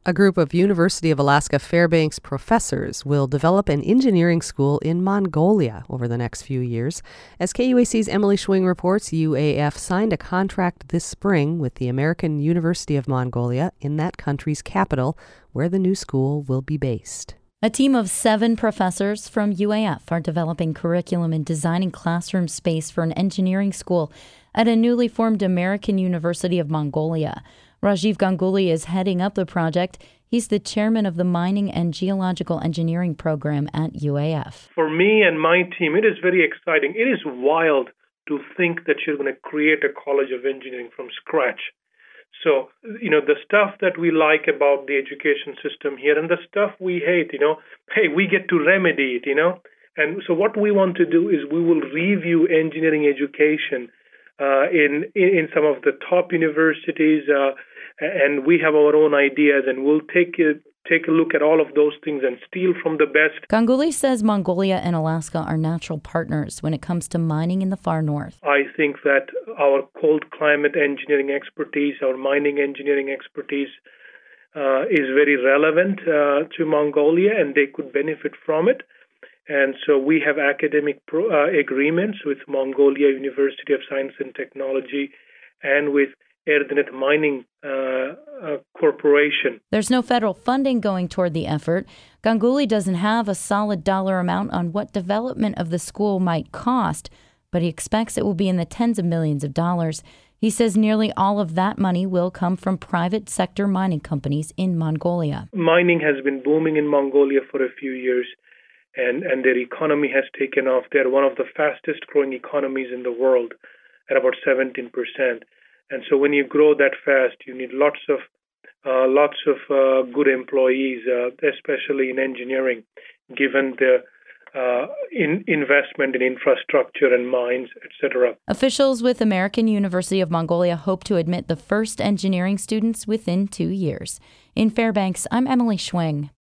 A group of University of Alaska Fairbanks professors will develop an engineering school in Mongolia over the next few years. As KUAC's Emily Schwing reports, UAF signed a contract this spring with the American University of Mongolia in that country's capital, where the new school will be based. A team of 7 professors from UAF are developing curriculum and designing classroom space for an engineering school at a newly formed American University of Mongolia. Rajiv Ganguly is heading up the project. He's the chairman of the Mining and Geological Engineering program at UAF. For me and my team, it is very exciting. It is wild to think that you're going to create a college of engineering from scratch. So, the stuff that we like about the education system here and the stuff we hate, hey, we get to remedy it, And so what we want to do is we will review engineering education in some of the top universities, and we have our own ideas, and we'll take a look at all of those things and steal from the best. Ganguly says Mongolia and Alaska are natural partners when it comes to mining in the far north. I think that our cold climate engineering expertise, our mining engineering expertise, is very relevant to Mongolia, and they could benefit from it. And so we have academic agreements with Mongolia University of Science and Technology and with Erdenet Mining Corporation. There's no federal funding going toward the effort. Ganguly doesn't have a solid dollar amount on what development of the school might cost, but he expects it will be in the tens of millions of dollars. He says nearly all of that money will come from private sector mining companies in Mongolia. Mining has been booming in Mongolia for a few years, and their economy has taken off. They're one of the fastest growing economies in the world at about 17%. And so when you grow that fast, you need lots of good employees, especially in engineering, given the investment in infrastructure and mines, etc. Officials with American University of Mongolia hope to admit the first engineering students within 2 years. In Fairbanks, I'm Emily Schwing.